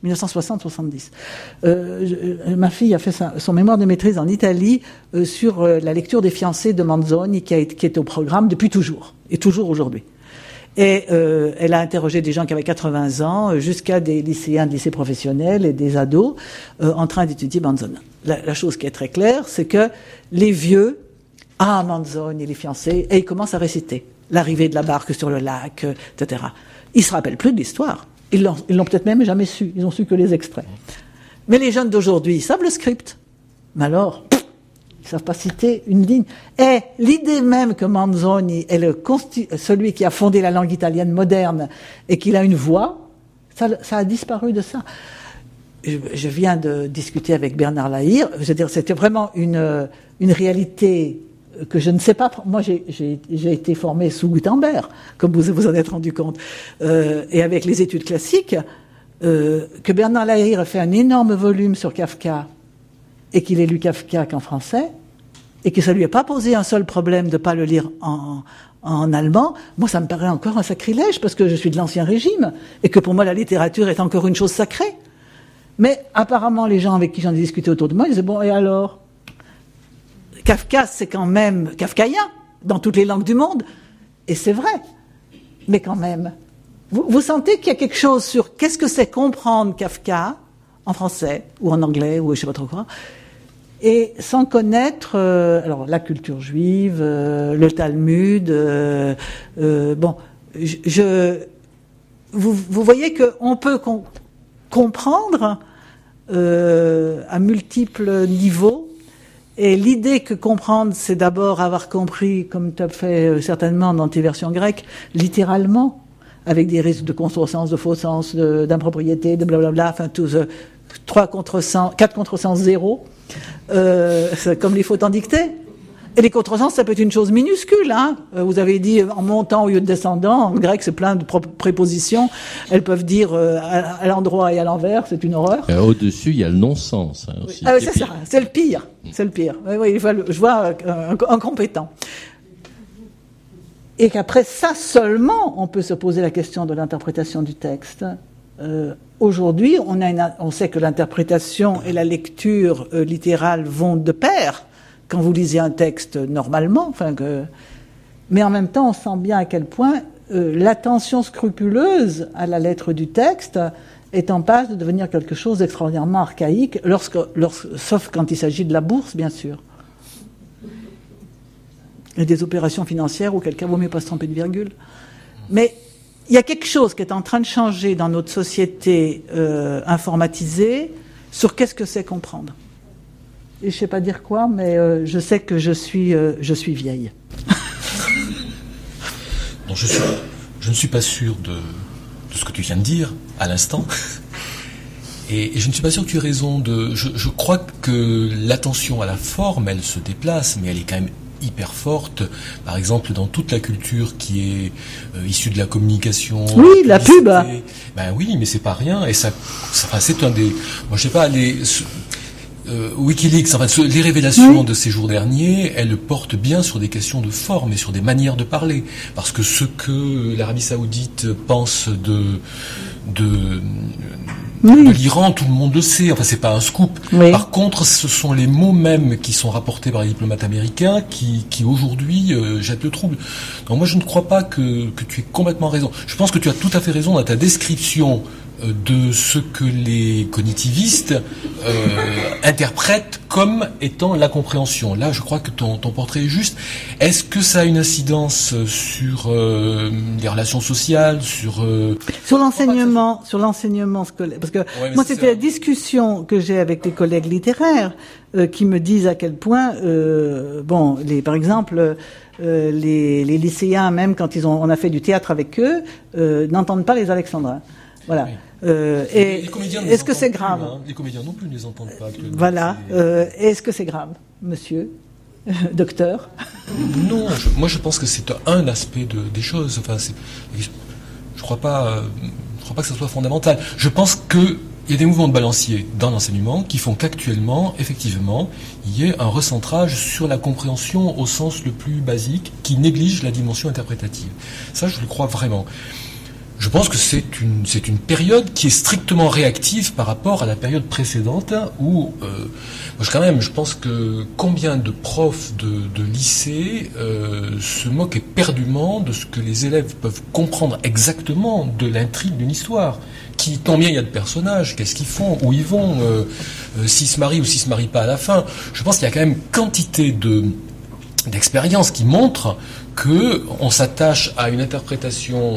Ma fille a fait son mémoire de maîtrise en Italie sur la lecture des fiancés de Manzoni, qui est au programme depuis toujours, et toujours aujourd'hui. Et elle a interrogé des gens qui avaient 80 ans, jusqu'à des lycéens de lycée professionnel et des ados, en train d'étudier Manzoni. La chose qui est très claire, c'est que les vieux, Manzoni et les fiancés, et ils commencent à réciter l'arrivée de la barque sur le lac, etc. Ils se rappellent plus de l'histoire. Ils l'ont peut-être même jamais su. Ils ont su que les extraits. Mais les jeunes d'aujourd'hui, ils savent le script. Mais alors, ils savent pas citer une ligne. Et l'idée même que Manzoni est celui qui a fondé la langue italienne moderne et qu'il a une voix, ça a disparu de ça. Je viens de discuter avec Bernard Lahire. Je veux dire, c'était vraiment une réalité que je ne sais pas. Moi, j'ai été formé sous Gutenberg, comme vous en êtes rendu compte, et avec les études classiques, que Bernard Lahire a fait un énorme volume sur Kafka et qu'il ait lu Kafka qu'en français, et que ça lui a pas posé un seul problème de pas le lire en allemand. Moi, ça me paraît encore un sacrilège, parce que je suis de l'Ancien Régime, et que pour moi, la littérature est encore une chose sacrée. Mais apparemment, les gens avec qui j'en ai discuté autour de moi, ils disaient, bon, et alors? Kafka, c'est quand même kafkaïen, dans toutes les langues du monde, et c'est vrai. Mais quand même, vous sentez qu'il y a quelque chose sur qu'est-ce que c'est comprendre Kafka, en français, ou en anglais, ou je sais pas trop quoi, et sans connaître alors la culture juive, le Talmud, bon, vous voyez qu'on peut comprendre à multiples niveaux, et l'idée que comprendre, c'est d'abord avoir compris, comme tu as fait certainement dans tes versions grecques, littéralement, avec des risques de contresens, de faux sens, d'impropriété, de blablabla, enfin tous 3 contresens, 4 contresens 0, c'est comme les fautes en dictée. Et les contresens, ça peut être une chose minuscule, hein. Vous avez dit en montant au lieu de descendant. En grec, c'est plein de prépositions. Elles peuvent dire à l'endroit et à l'envers. C'est une horreur. Au-dessus, il y a le non-sens, hein, aussi. Ah, c'est ça. C'est le pire. C'est le pire. Oui, je vois un compétent. Et qu'après ça seulement, on peut se poser la question de l'interprétation du texte. Aujourd'hui, on sait que l'interprétation et la lecture littérale vont de pair. Quand vous lisez un texte normalement, mais en même temps, on sent bien à quel point l'attention scrupuleuse à la lettre du texte est en passe de devenir quelque chose d'extraordinairement archaïque, sauf quand il s'agit de la bourse, bien sûr. Et des opérations financières, auquel cas, vaut mieux pas se tromper de virgule. Mais il y a quelque chose qui est en train de changer dans notre société informatisée sur qu'est-ce que c'est comprendre. Et je sais pas dire quoi, mais je sais que je suis vieille. Non, je ne suis pas sûr de ce que tu viens de dire à l'instant. Et je ne suis pas sûr que tu aies raison je crois que l'attention à la forme, elle se déplace, mais elle est quand même hyper forte. Par exemple, dans toute la culture qui est issue de la communication. Oui, la pub. Ben oui, mais c'est pas rien. Et c'est un des. Moi, je sais pas, Wikileaks, les révélations de ces jours derniers, elles portent bien sur des questions de forme et sur des manières de parler. Parce que ce que l'Arabie Saoudite pense de l'Iran, tout le monde le sait. Enfin, c'est pas un scoop. Oui. Par contre, ce sont les mots mêmes qui sont rapportés par les diplomates américains qui aujourd'hui jettent le trouble. Donc moi, je ne crois pas que tu aies complètement raison. Je pense que tu as tout à fait raison dans ta description de ce que les cognitivistes interprètent comme étant la compréhension. Là, je crois que ton portrait est juste. Est-ce que ça a une incidence sur les relations sociales, sur l'enseignement scolaire? Parce que moi, c'était la discussion que j'ai avec les collègues littéraires qui me disent à quel point, par exemple, les lycéens, même quand on a fait du théâtre avec eux, n'entendent pas les alexandrins. Voilà. Oui. Et est-ce que c'est grave? Les comédiens non plus ne les entendent pas. Voilà. Est-ce que c'est grave, monsieur docteur? Non, moi je pense que c'est un aspect des choses. Enfin, je crois pas que ça soit fondamental. Je pense que il y a des mouvements de balancier dans l'enseignement qui font qu'actuellement, effectivement, il y ait un recentrage sur la compréhension au sens le plus basique, qui néglige la dimension interprétative. Ça, je le crois vraiment. Je pense que c'est une période qui est strictement réactive par rapport à la période précédente où, je pense que combien de profs de lycée se moquent éperdument de ce que les élèves peuvent comprendre exactement de l'intrigue d'une histoire. Combien il y a de personnages, qu'est-ce qu'ils font, où ils vont, s'ils se marient ou s'ils se marient pas à la fin. Je pense qu'il y a quand même quantité d'expériences qui montrent que on s'attache à une interprétation,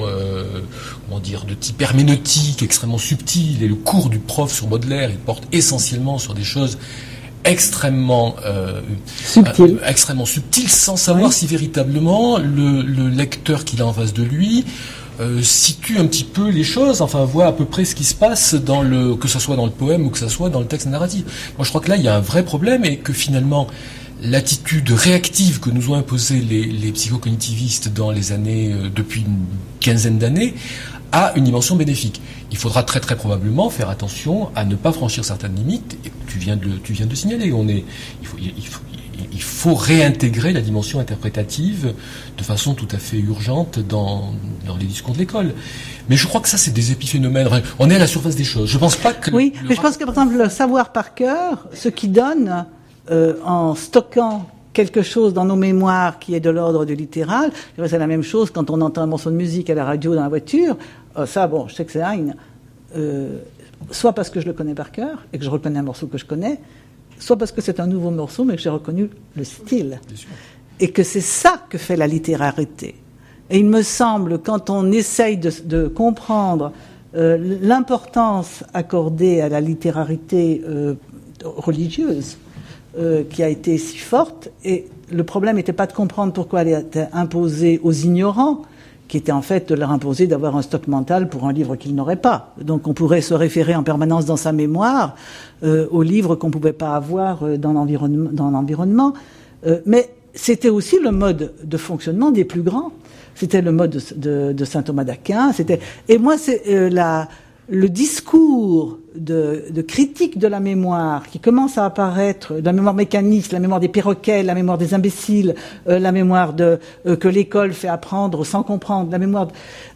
de type herméneutique extrêmement subtile, et le cours du prof sur Baudelaire, il porte essentiellement sur des choses extrêmement subtiles, sans savoir si véritablement le lecteur qu'il a en face de lui situe un petit peu les choses, voit à peu près ce qui se passe que ce soit dans le poème ou que ce soit dans le texte narratif. Moi, je crois que là, il y a un vrai problème et que finalement, l'attitude réactive que nous ont imposée les psychocognitivistes dans les années, depuis une quinzaine d'années, a une dimension bénéfique. Il faudra très très probablement faire attention à ne pas franchir certaines limites, et tu viens de signaler. Il faut réintégrer la dimension interprétative de façon tout à fait urgente dans les discours de l'école. Mais je crois que ça, c'est des épiphénomènes. On est à la surface des choses. Je pense pas que... Oui, mais je pense que, par exemple, le savoir par cœur, ce qui donne, en stockant quelque chose dans nos mémoires qui est de l'ordre du littéral, c'est la même chose quand on entend un morceau de musique à la radio dans la voiture. Je sais que c'est Heine. Soit parce que je le connais par cœur et que je reconnais un morceau que je connais, soit parce que c'est un nouveau morceau, mais que j'ai reconnu le style. Et que c'est ça que fait la littérarité. Et il me semble, quand on essaye de comprendre l'importance accordée à la littérarité religieuse, qui a été si forte, et le problème n'était pas de comprendre pourquoi elle était imposée aux ignorants, qui était en fait de leur imposer d'avoir un stock mental pour un livre qu'ils n'auraient pas. Donc on pourrait se référer en permanence dans sa mémoire aux livres qu'on ne pouvait pas avoir dans l'environnement. Mais c'était aussi le mode de fonctionnement des plus grands. C'était le mode de saint Thomas d'Aquin. Et moi, c'est le discours de critique de la mémoire qui commence à apparaître, la mémoire mécaniste, la mémoire des perroquets, la mémoire des imbéciles, la mémoire que l'école fait apprendre sans comprendre, la mémoire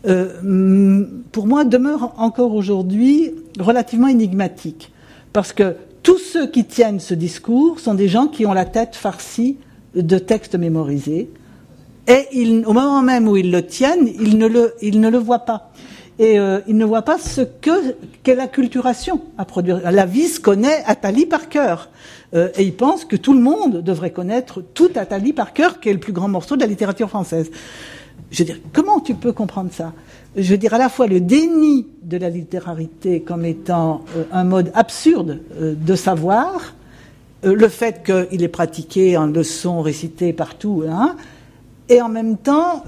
pour moi demeure encore aujourd'hui relativement énigmatique, parce que tous ceux qui tiennent ce discours sont des gens qui ont la tête farcie de textes mémorisés, et au moment même où ils le tiennent, ils ne le voient pas. Et il ne voit pas ce qu'est l'acculturation à produire. Lavis connaît Attali par cœur. Et il pense que tout le monde devrait connaître tout Attali par cœur, qui est le plus grand morceau de la littérature française. Je veux dire, comment tu peux comprendre ça? Je veux dire, à la fois le déni de la littérarité comme étant un mode absurde de savoir, le fait qu'il est pratiqué en leçons récitées partout, hein, et en même temps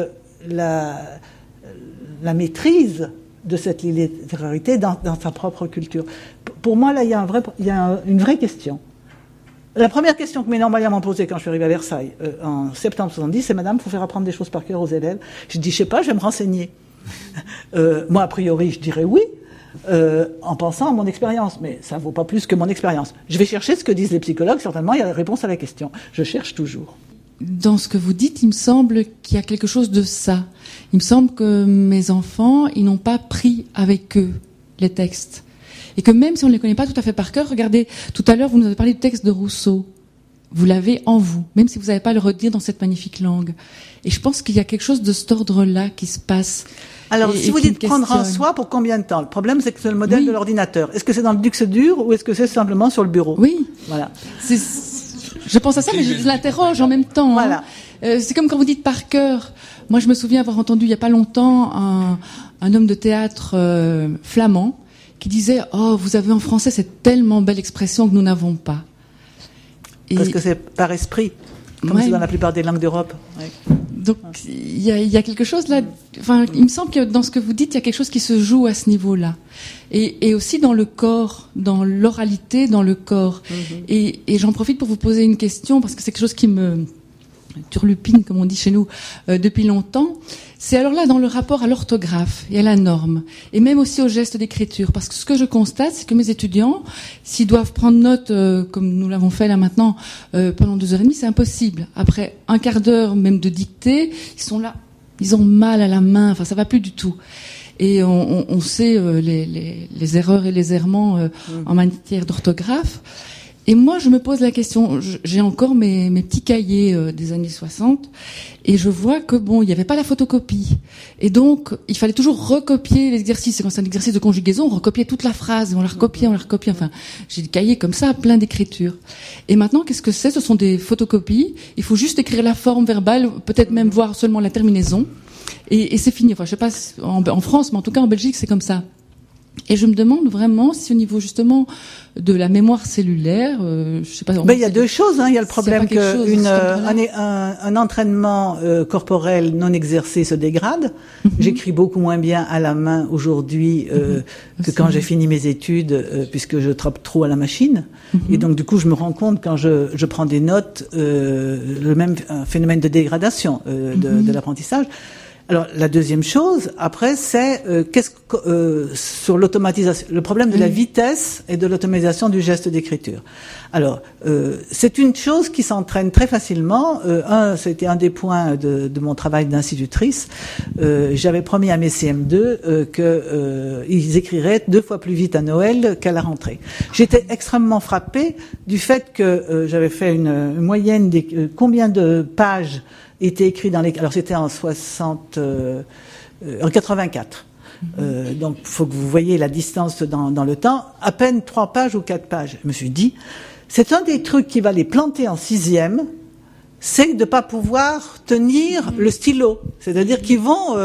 la maîtrise de cette littérarité dans sa propre culture. Pour moi, là, il y a une vraie question. La première question que Ménard Maillard m'a posée quand je suis arrivée à Versailles, en septembre 70, c'est « Madame, il faut faire apprendre des choses par cœur aux élèves ». Je dis « Je sais pas, je vais me renseigner ». Moi, a priori, je dirais oui, en pensant à mon expérience, mais ça vaut pas plus que mon expérience. Je vais chercher ce que disent les psychologues, certainement, il y a la réponse à la question. Je cherche toujours. Dans ce que vous dites, il me semble qu'il y a quelque chose de ça. Il me semble que mes enfants, ils n'ont pas pris avec eux les textes. Et que même si on ne les connaît pas tout à fait par cœur, regardez, tout à l'heure, vous nous avez parlé du texte de Rousseau. Vous l'avez en vous, même si vous n'avez pas à le redire dans cette magnifique langue. Et je pense qu'il y a quelque chose de cet ordre-là qui se passe. Alors, et si vous qui dites me prendre en questionne. soi, pour combien de temps? Le problème, c'est que c'est le modèle Oui. de l'ordinateur. Est-ce que c'est dans le disque dur ou est-ce que c'est simplement sur le bureau? Oui. Voilà. Je pense à ça, mais je l'interroge en même temps. Voilà. C'est comme quand vous dites par cœur. Moi, je me souviens avoir entendu il y a pas longtemps un homme de théâtre flamand qui disait « Oh, vous avez en français cette tellement belle expression que nous n'avons pas. » Parce que c'est par esprit, comme c'est dans la plupart des langues d'Europe. Ouais. Donc il y a quelque chose là. Enfin, il me semble que dans ce que vous dites, il y a quelque chose qui se joue à ce niveau-là, et aussi dans le corps, dans l'oralité, dans le corps. Et j'en profite pour vous poser une question parce que c'est quelque chose qui me turlupine, comme on dit chez nous, depuis longtemps. C'est alors là dans le rapport à l'orthographe et à la norme, et même aussi au geste d'écriture, parce que ce que je constate, c'est que mes étudiants, s'ils doivent prendre note, comme nous l'avons fait là maintenant, pendant 2h30, c'est impossible. Après un quart d'heure même de dictée, ils sont là, ils ont mal à la main, enfin ça va plus du tout. Et on sait les erreurs et les errements en matière d'orthographe. Et moi, je me pose la question, j'ai encore mes petits cahiers des années 60, et je vois que bon, il n'y avait pas la photocopie. Et donc, il fallait toujours recopier l'exercice. Et quand c'est un exercice de conjugaison, on recopiait toute la phrase, et on la recopiait. Enfin, j'ai des cahiers comme ça, plein d'écritures. Et maintenant, qu'est-ce que c'est? Ce sont des photocopies. Il faut juste écrire la forme verbale, peut-être même voir seulement la terminaison. Et c'est fini. Enfin, je sais pas en France, mais en tout cas en Belgique, c'est comme ça. Et je me demande vraiment si au niveau justement de la mémoire cellulaire, je sais pas. Il y a deux choses. Il y a le problème qu'un entraînement corporel non exercé se dégrade. J'écris beaucoup moins bien à la main aujourd'hui que quand j'ai fini mes études, puisque je tape trop à la machine. Et donc du coup, je me rends compte quand je prends des notes, le même phénomène de dégradation de l'apprentissage. Alors la deuxième chose, après, c'est sur l'automatisation, le problème de la vitesse et de l'automatisation du geste d'écriture. Alors c'est une chose qui s'entraîne très facilement. C'était un des points de mon travail d'institutrice. J'avais promis à mes CM2 qu'ils écriraient 2 fois plus vite à Noël qu'à la rentrée. J'étais extrêmement frappée du fait que j'avais fait une moyenne des combien de pages était écrit dans les... Alors c'était en 84. Donc il faut que vous voyez la distance dans le temps. À peine 3 pages ou 4 pages. Je me suis dit, c'est un des trucs qui va les planter en 6e, c'est de pas pouvoir tenir le stylo. C'est-à-dire qu'ils vont...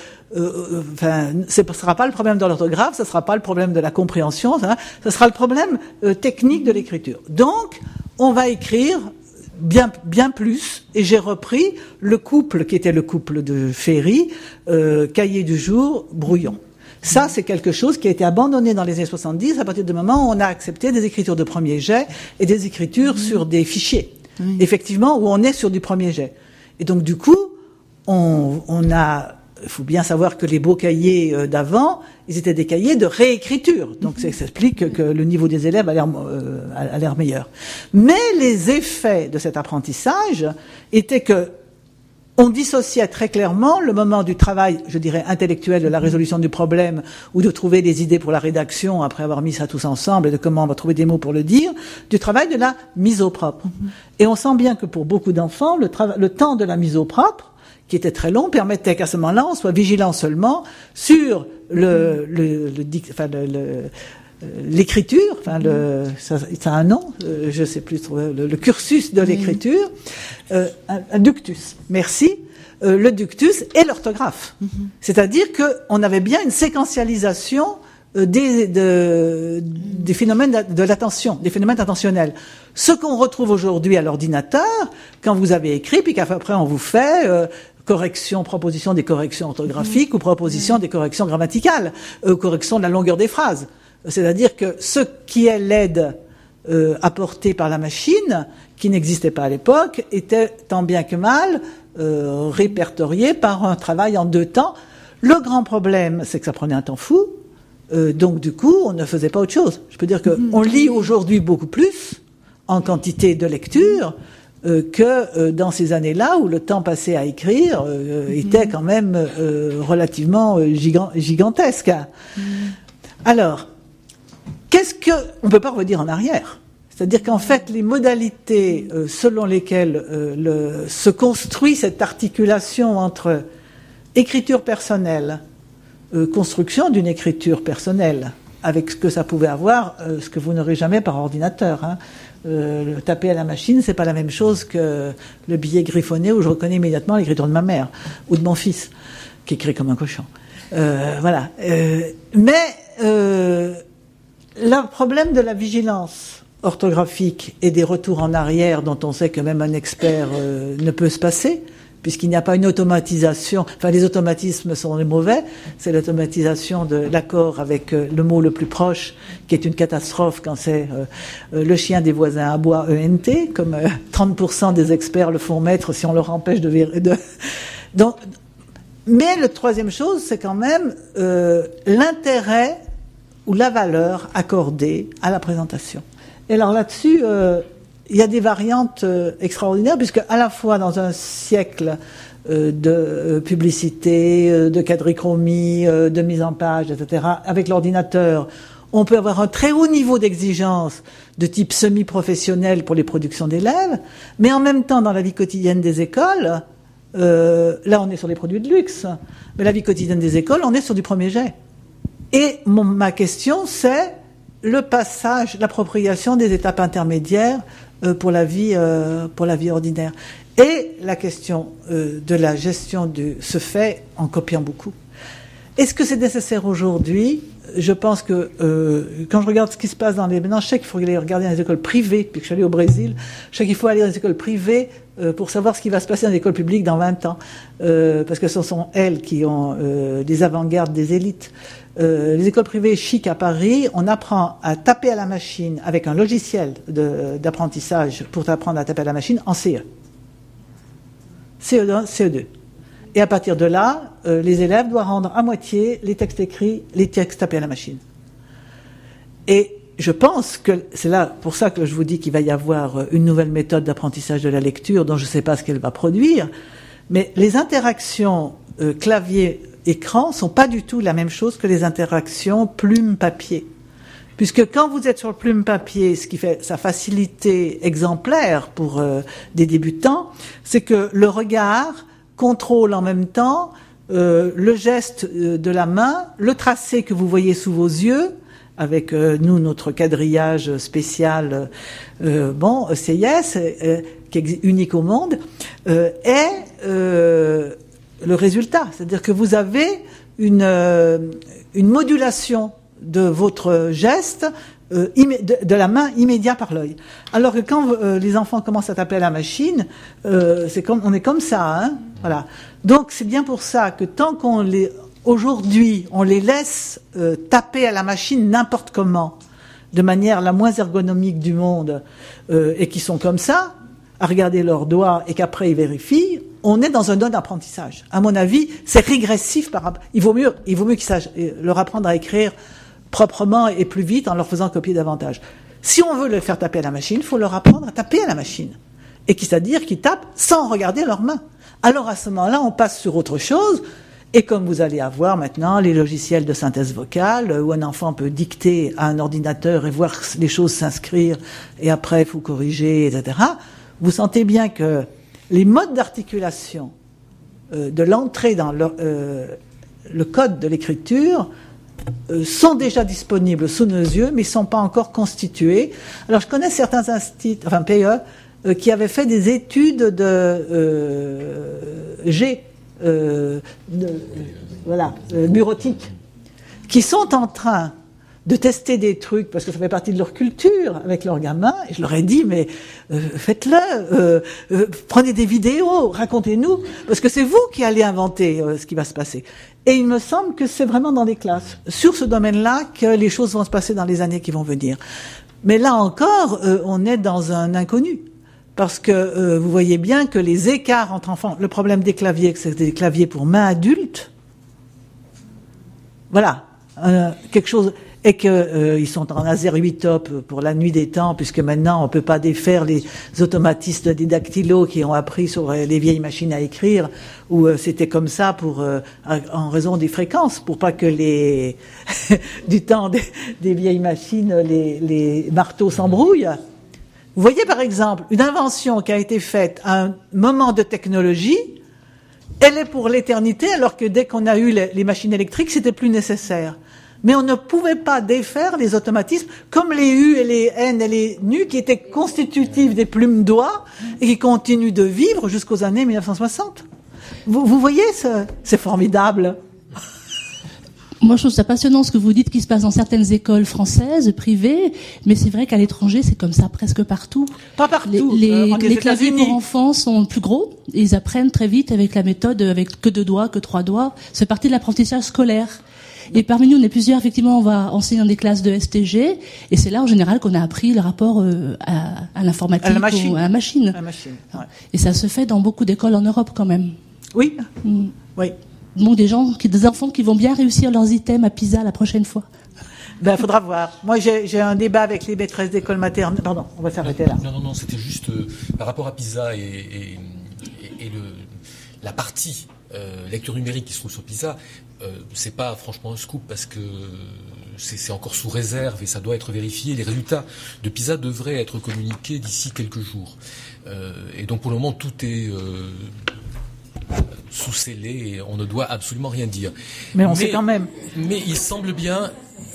ce sera pas le problème de l'orthographe, ce sera pas le problème de la compréhension, ça sera le problème technique de l'écriture. Donc, on va écrire bien plus, et j'ai repris le couple qui était le couple de Ferry, cahier du jour, brouillon. Ça, c'est quelque chose qui a été abandonné dans les années 70 à partir du moment où on a accepté des écritures de premier jet et des écritures sur des fichiers. Oui. Effectivement, où on est sur du premier jet. Et donc, du coup, il faut bien savoir que les beaux cahiers d'avant, ils étaient des cahiers de réécriture. Donc ça explique que le niveau des élèves a l'air meilleur. Mais les effets de cet apprentissage étaient que on dissociait très clairement le moment du travail, je dirais, intellectuel de la résolution du problème ou de trouver des idées pour la rédaction après avoir mis ça tous ensemble et de comment on va trouver des mots pour le dire, du travail de la mise au propre. Et on sent bien que pour beaucoup d'enfants, le temps de la mise au propre, qui était très long, permettait qu'à ce moment-là, on soit vigilant seulement sur l'écriture, ça a un nom, je sais plus, le cursus de l'écriture, un ductus, merci, le ductus et l'orthographe. C'est-à-dire qu'on avait bien une séquentialisation des phénomènes de l'attention, des phénomènes attentionnels. Ce qu'on retrouve aujourd'hui à l'ordinateur, quand vous avez écrit, puis qu'après on vous fait proposition des corrections orthographiques ou proposition des corrections grammaticales, correction de la longueur des phrases. C'est-à-dire que ce qui est l'aide apportée par la machine, qui n'existait pas à l'époque, était tant bien que mal répertorié par un travail en 2 temps. Le grand problème, c'est que ça prenait un temps fou. Donc du coup, on ne faisait pas autre chose. Je peux dire qu'on lit aujourd'hui beaucoup plus en quantité de lecture que dans ces années-là où le temps passé à écrire était quand même relativement gigantesque. Alors, on peut pas revenir en arrière. C'est-à-dire qu'en fait, les modalités selon lesquelles se construit cette articulation entre écriture personnelle, construction d'une écriture personnelle, avec ce que ça pouvait avoir, ce que vous n'aurez jamais par ordinateur. Hein. Le taper à la machine, c'est pas la même chose que le billet griffonné où je reconnais immédiatement l'écriture de ma mère ou de mon fils, qui écrit comme un cochon. Voilà. Mais le problème de la vigilance orthographique et des retours en arrière, dont on sait que même un expert ne peut se passer, puisqu'il n'y a pas une automatisation, enfin les automatismes sont les mauvais, c'est l'automatisation de l'accord avec le mot le plus proche, qui est une catastrophe quand c'est le chien des voisins aboie ENT, comme 30% des experts le font mettre si on leur empêche Donc, mais la troisième chose, c'est quand même l'intérêt ou la valeur accordée à la présentation. Et alors là-dessus, il y a des variantes extraordinaires, puisque à la fois dans un siècle de publicité, de quadrichromie, de mise en page, etc., avec l'ordinateur, on peut avoir un très haut niveau d'exigence de type semi-professionnel pour les productions d'élèves, mais en même temps, dans la vie quotidienne des écoles, là on est sur les produits de luxe, mais la vie quotidienne des écoles, on est sur du premier jet. Et ma question, c'est le passage, l'appropriation des étapes intermédiaires pour la vie ordinaire. Et la question de la gestion se fait en copiant beaucoup. Est-ce que c'est nécessaire aujourd'hui ? Je pense que quand je regarde ce qui se passe maintenant, je sais qu'il faut aller regarder dans les écoles privées, puis que je suis allée au Brésil, je sais qu'il faut aller dans les écoles privées pour savoir ce qui va se passer dans les écoles publiques dans 20 ans, parce que ce sont elles qui ont des avant-gardes des élites. Les écoles privées chic à Paris, on apprend à taper à la machine avec un logiciel d'apprentissage pour apprendre à taper à la machine en CE. CE1, CE2. Et à partir de là, les élèves doivent rendre à moitié les textes écrits, les textes tapés à la machine. Et je pense que c'est là, pour ça que je vous dis qu'il va y avoir une nouvelle méthode d'apprentissage de la lecture dont je ne sais pas ce qu'elle va produire, mais les interactions clavier-écran sont pas du tout la même chose que les interactions plume-papier. Puisque quand vous êtes sur le plume-papier, ce qui fait sa facilité exemplaire pour des débutants, c'est que le regard contrôle en même temps le geste de la main, le tracé que vous voyez sous vos yeux, avec nous notre quadrillage spécial CIS, qui est unique au monde, est le résultat. C'est-à-dire que vous avez une modulation de votre geste de la main immédiat par l'œil. Alors que quand les enfants commencent à taper à la machine, on est comme ça, hein, voilà. Donc c'est bien pour ça que tant aujourd'hui on les laisse taper à la machine n'importe comment, de manière la moins ergonomique du monde, et qui sont comme ça, à regarder leurs doigts et qu'après ils vérifient, on est dans un don d'apprentissage. À mon avis, c'est régressif par rapport. Il vaut mieux qu'ils sachent leur apprendre à écrire proprement et plus vite en leur faisant copier davantage. Si on veut les faire taper à la machine, il faut leur apprendre à taper à la machine. Et c'est-à-dire qu'ils tapent sans regarder leurs mains. Alors à ce moment-là, on passe sur autre chose. Et comme vous allez avoir maintenant les logiciels de synthèse vocale, où un enfant peut dicter à un ordinateur et voir les choses s'inscrire, et après il faut corriger, etc., vous sentez bien que les modes d'articulation de l'entrée dans le code de l'écriture sont déjà disponibles sous nos yeux, mais ne sont pas encore constitués. Alors je connais certains instituts, enfin PE, qui avaient fait des études de bureautique, qui sont en train de tester des trucs, parce que ça fait partie de leur culture avec leurs gamins, et je leur ai dit, mais faites-le, prenez des vidéos, racontez-nous, parce que c'est vous qui allez inventer ce qui va se passer. Et il me semble que c'est vraiment dans les classes, sur ce domaine-là, que les choses vont se passer dans les années qui vont venir. Mais là encore, on est dans un inconnu. Parce que vous voyez bien que les écarts entre enfants, le problème des claviers, c'est des claviers pour mains adultes, voilà, quelque chose, et que ils sont en laser 8 top pour la nuit des temps, puisque maintenant on peut pas défaire les automatistes des dactylos qui ont appris sur les vieilles machines à écrire, où c'était comme ça en raison des fréquences, pour pas que du temps des vieilles machines, les marteaux s'embrouillent. Vous voyez par exemple une invention qui a été faite à un moment de technologie elle est pour l'éternité, alors que dès qu'on a eu les machines électriques, c'était plus nécessaire. Mais on ne pouvait pas défaire les automatismes, comme les U et les N et les NU, qui étaient constitutifs des plumes d'oie, et qui continuent de vivre jusqu'aux années 1960. Vous voyez, c'est formidable. Moi, je trouve ça passionnant ce que vous dites qui se passe dans certaines écoles françaises, privées, mais c'est vrai qu'à l'étranger, c'est comme ça presque partout. Pas partout. Les claviers pour enfants sont plus gros, et ils apprennent très vite avec la méthode, avec que 2 doigts, que 3 doigts. C'est partie de l'apprentissage scolaire. Et parmi nous, on est plusieurs, effectivement, on va enseigner dans des classes de STG, et c'est là, en général, qu'on a appris le rapport à l'informatique, à la machine. ou à la machine. À la machine, ouais. Et ça se fait dans beaucoup d'écoles en Europe, quand même. Oui. Oui. Donc des enfants qui vont bien réussir leurs items à PISA la prochaine fois. Ben, faudra voir. Moi, j'ai un débat avec les maîtresses d'école maternelle. Pardon, on va s'arrêter là. Non, c'était juste par rapport à PISA et la partie lecture numérique qui se trouve sur PISA. C'est pas franchement un scoop parce que c'est encore sous réserve et ça doit être vérifié. Les résultats de PISA devraient être communiqués d'ici quelques jours. Et donc pour le moment, tout est sous scellé et on ne doit absolument rien dire. Mais on sait quand même. Mais il semble bien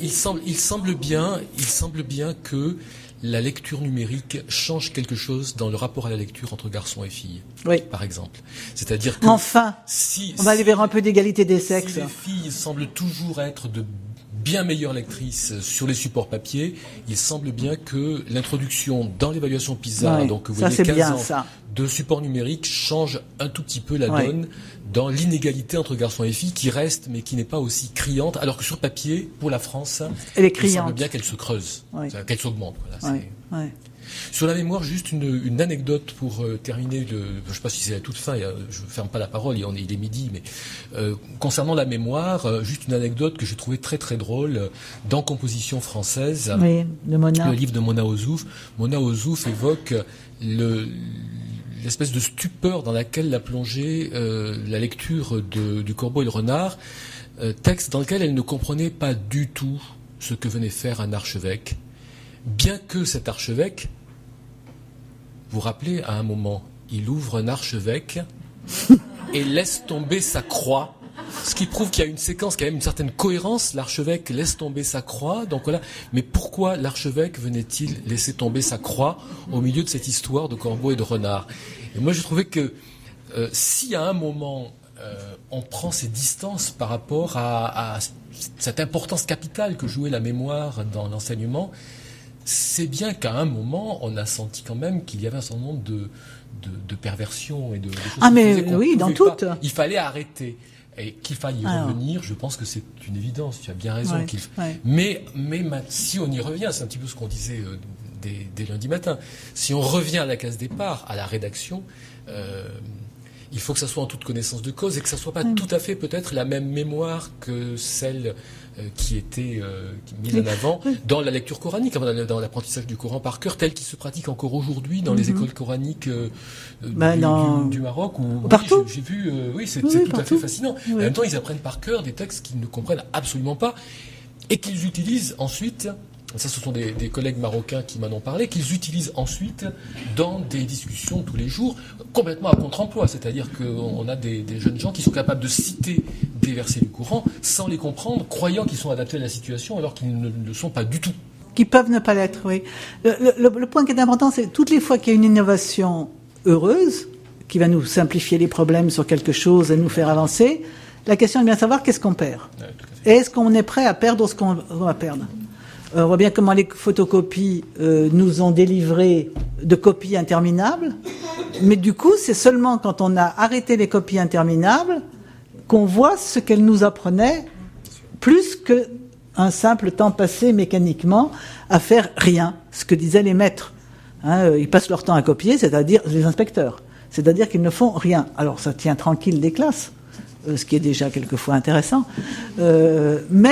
que la lecture numérique change quelque chose dans le rapport à la lecture entre garçons et filles. Oui. Par exemple. C'est-à-dire que enfin, on va aller vers un peu d'égalité des sexes. Si les filles semblent toujours être de bien meilleures lectrices sur les supports papier, il semble bien que l'introduction dans l'évaluation PISA, donc vous voyez 15 ans de support numérique, change un tout petit peu la donne dans l'inégalité entre garçons et filles qui reste mais qui n'est pas aussi criante, alors que sur papier, pour la France, elle est criante. Il semble bien qu'elle se creuse, qu'elle s'augmente. Voilà, Sur la mémoire, juste une anecdote pour terminer. Je ne sais pas si c'est la toute fin, je ne ferme pas la parole, il est midi, mais concernant la mémoire, juste une anecdote que j'ai trouvée très très drôle dans Composition française, de Mona. Le livre de Mona Ozouf. Mona Ozouf évoque l'espèce de stupeur dans laquelle l'a plongée la lecture du Corbeau et le Renard, texte dans lequel elle ne comprenait pas du tout ce que venait faire un archevêque, bien que cet archevêque, vous vous rappelez, à un moment, il ouvre un archevêque et laisse tomber sa croix, ce qui prouve qu'il y a une séquence, quand même une certaine cohérence. L'archevêque laisse tomber sa croix, donc voilà. Mais pourquoi l'archevêque venait-il laisser tomber sa croix au milieu de cette histoire de corbeau et de renard? Et moi, j'ai trouvé que si à un moment on prend ses distances par rapport à cette importance capitale que jouait la mémoire dans l'enseignement, c'est bien qu'à un moment, on a senti quand même qu'il y avait un certain nombre de perversions et de choses dans toutes. Il fallait arrêter. Et qu'il faille y revenir, je pense que c'est une évidence. Tu as bien raison. Mais si on y revient, c'est un petit peu ce qu'on disait dès lundi matin. Si on revient à la case départ, à la rédaction, il faut que ça soit en toute connaissance de cause et que ça soit pas tout à fait peut-être la même mémoire que celle qui était mise en avant dans la lecture coranique, dans l'apprentissage du Coran par cœur, tel qu'il se pratique encore aujourd'hui dans les écoles coraniques du Maroc. Partout. J'ai vu, c'est tout à fait fascinant. En même temps, ils apprennent par cœur des textes qu'ils ne comprennent absolument pas et qu'ils utilisent ensuite. Ça, ce sont des collègues marocains qui m'en ont parlé, qu'ils utilisent ensuite dans des discussions tous les jours, complètement à contre-emploi. C'est-à-dire qu'on a des jeunes gens qui sont capables de citer des versets du Coran sans les comprendre, croyant qu'ils sont adaptés à la situation alors qu'ils ne le sont pas du tout. Qui peuvent ne pas l'être, oui. Le point qui est important, c'est toutes les fois qu'il y a une innovation heureuse, qui va nous simplifier les problèmes sur quelque chose et nous faire avancer, la question est bien de savoir qu'est-ce qu'on perd. Est-ce qu'on est prêt à perdre ce qu'on va perdre? On voit bien comment les photocopies nous ont délivré de copies interminables, mais du coup, c'est seulement quand on a arrêté les copies interminables qu'on voit ce qu'elles nous apprenaient, plus qu'un simple temps passé mécaniquement à faire rien, ce que disaient les maîtres. Ils passent leur temps à copier, c'est-à-dire les inspecteurs, c'est-à-dire qu'ils ne font rien. Alors ça tient tranquille des classes, ce qui est déjà quelquefois intéressant, mais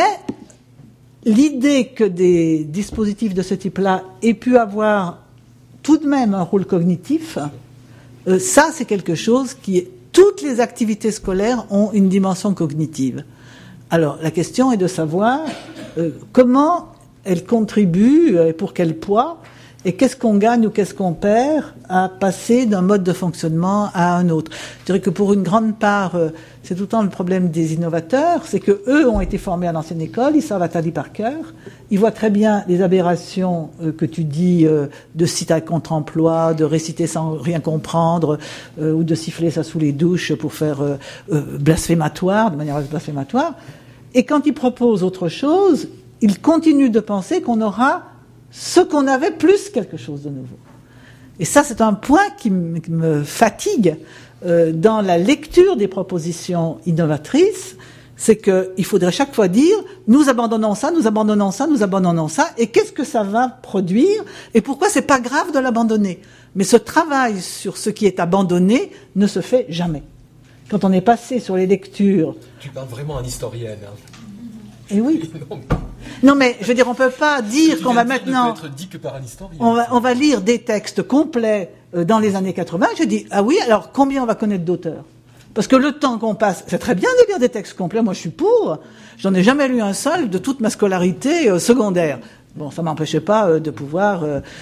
l'idée que des dispositifs de ce type-là aient pu avoir tout de même un rôle cognitif, ça c'est quelque chose qui est... Toutes les activités scolaires ont une dimension cognitive. Alors la question est de savoir comment elles contribuent et pour quel poids, Et qu'est-ce qu'on gagne ou qu'est-ce qu'on perd à passer d'un mode de fonctionnement à un autre? Je dirais que pour une grande part, c'est tout le temps le problème des innovateurs, c'est que eux ont été formés à l'ancienne école, ils savent Attali par cœur, ils voient très bien les aberrations que tu dis de citer à contre-emploi, de réciter sans rien comprendre, ou de siffler ça sous les douches pour faire blasphématoire, de manière blasphématoire. Et quand ils proposent autre chose, ils continuent de penser qu'on aura ce qu'on avait plus quelque chose de nouveau. Et ça, c'est un point qui me fatigue dans la lecture des propositions innovatrices, c'est qu'il faudrait chaque fois dire nous abandonnons ça, nous abandonnons ça, nous abandonnons ça, et qu'est-ce que ça va produire, et pourquoi c'est pas grave de l'abandonner. Mais ce travail sur ce qui est abandonné ne se fait jamais. Quand on est passé sur les lectures... Tu parles vraiment en historienne. Hein. Eh oui. Non, mais je veux dire, on peut pas dire qu'on va maintenant... Ne peut être dit que par un historien. On va lire des textes complets dans les années 80. Je dis, ah oui, alors combien on va connaître d'auteurs? Parce que le temps qu'on passe, c'est très bien de lire des textes complets. Moi, je suis pour. J'en ai jamais lu un seul de toute ma scolarité secondaire. Bon, ça m'empêchait pas de pouvoir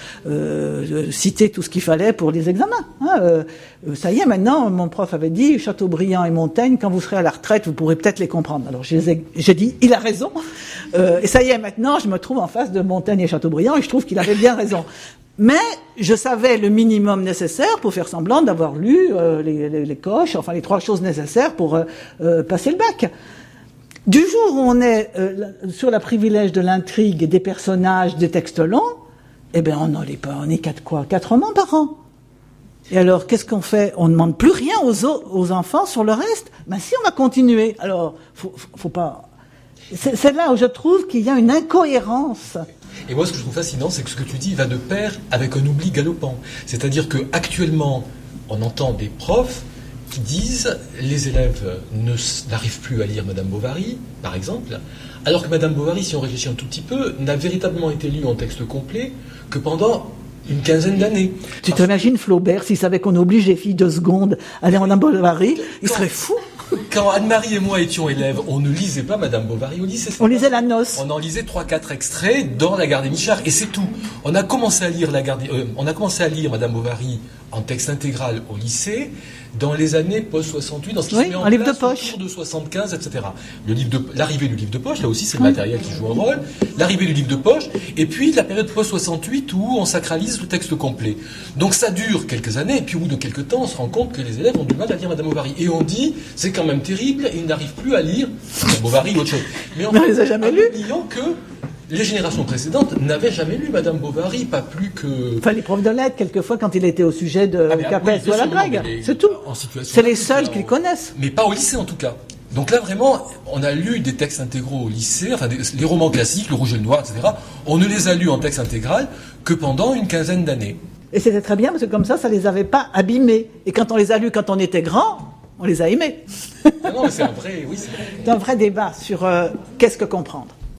citer tout ce qu'il fallait pour les examens. Hein. Ça y est, maintenant, mon prof avait dit, Chateaubriand et Montaigne, quand vous serez à la retraite, vous pourrez peut-être les comprendre. Alors j'ai dit, il a raison. Et ça y est, maintenant, je me trouve en face de Montaigne et Chateaubriand, et je trouve qu'il avait bien raison. Mais je savais le minimum nécessaire pour faire semblant d'avoir lu les coches, enfin les 3 choses nécessaires pour passer le bac. Du jour où on est sur la privilège de l'intrigue et des personnages, des textes longs, eh ben on n'en lit pas, on est 4 romans par an. Et alors, qu'est-ce qu'on fait? On ne demande plus rien aux enfants sur le reste. Ben si, on va continuer. Alors, faut pas... C'est là où je trouve qu'il y a une incohérence. Et moi, ce que je trouve fascinant, c'est que ce que tu dis va de pair avec un oubli galopant. C'est-à-dire que actuellement, on entend des profs qui disent les élèves n'arrivent plus à lire Madame Bovary, par exemple, alors que Madame Bovary, si on réfléchit un tout petit peu, n'a véritablement été lue en texte complet que pendant une quinzaine d'années. Tu t'imagines Flaubert, s'il savait qu'on oblige les filles de seconde à lire Madame Bovary, il serait fou. Quand Anne-Marie et moi étions élèves, on ne lisait pas Madame Bovary au lycée. On lisait La Noce. On en lisait 3-4 extraits dans La Gare des Michards, et c'est tout. On a commencé à lire Madame Bovary en texte intégral au lycée dans les années post-68, dans ce qui se met en livre place de poche. autour de 75, etc. L'arrivée du livre de poche, là aussi c'est le matériel qui joue un rôle, l'arrivée du livre de poche, et puis la période post-68 où on sacralise le texte complet. Donc ça dure quelques années, et puis au bout de quelques temps, on se rend compte que les élèves ont du mal à lire Madame Bovary. Et on dit, c'est quand même terrible, ils n'arrivent plus à lire Madame Bovary ou autre chose. Mais on les a jamais lus. Oubliant que les générations précédentes n'avaient jamais lu Madame Bovary, pas plus que... Enfin, les profs de lettres, quelquefois, quand il était au sujet de Capès ou à la Grègue, c'est tout. C'est les seuls qu'ils connaissent. Mais pas au lycée, en tout cas. Donc là, vraiment, on a lu des textes intégraux au lycée, enfin, les romans classiques, Le Rouge et le Noir, etc. On ne les a lus en texte intégral que pendant une quinzaine d'années. Et c'était très bien, parce que comme ça les avait pas abîmés. Et quand on les a lus quand on était grand, on les a aimés. Non, mais c'est un vrai, oui, c'est vrai. C'est un vrai débat sur qu'est-ce que comprendre.